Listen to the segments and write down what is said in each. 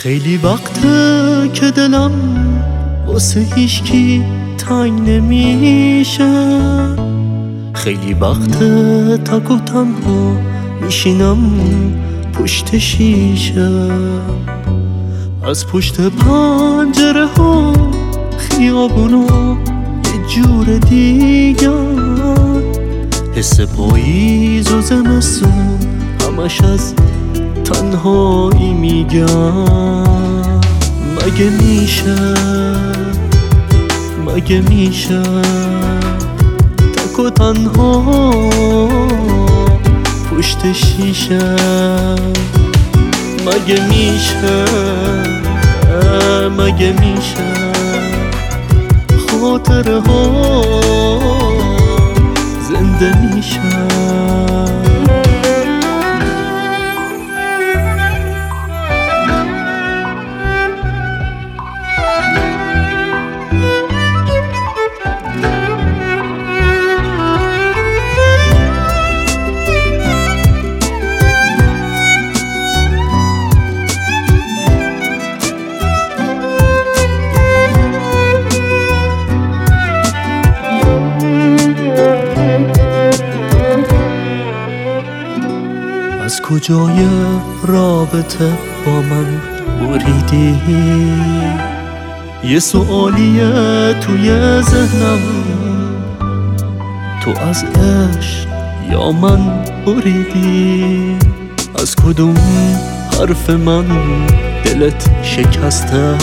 خیلی وقته که دلم واسه هیچکی تنگ نمیشه، خیلی وقته تک و تنها میشینم پشت شیشه، از پشت پنجره ها خیابونا یه جور دیگه، حس پاییز و زمستون همش از تنهایی میگم. مگه میشه تک و تنها پشت شیشه؟ مگه میشه خاطره ها زنده میشه؟ از کجای رابطه با من بریدی؟ یه سوالیه توی ذهنم، تو از عشق یا من بریدی؟ از کدوم حرف من دلت شکسته؟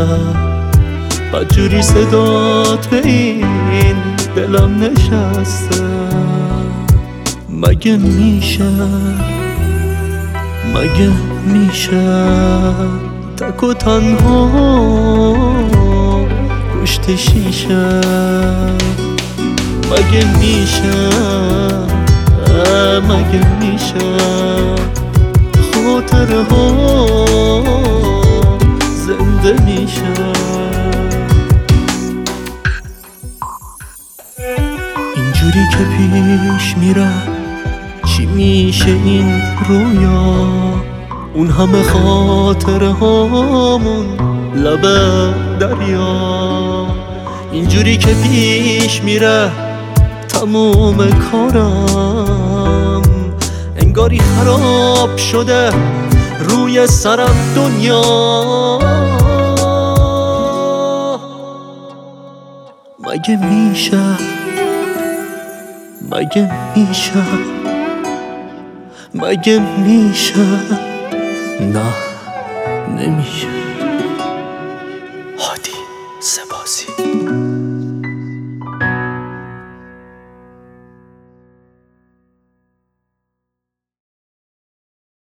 بدجوری صدات به این دلم نشسته. مگه میشه تک و تنها پشت شیشه؟ مگه میشه خاطره ها زنده میشه؟ اینجوری که پیش میره چی میشه این رویا؟ اون همه خاطره هامون لب دریا، اینجوری که پیش میره تموم کارم، انگاری خراب شده روی سرم دنیا. مگه میشه نه نمیشه. هادی سبازی.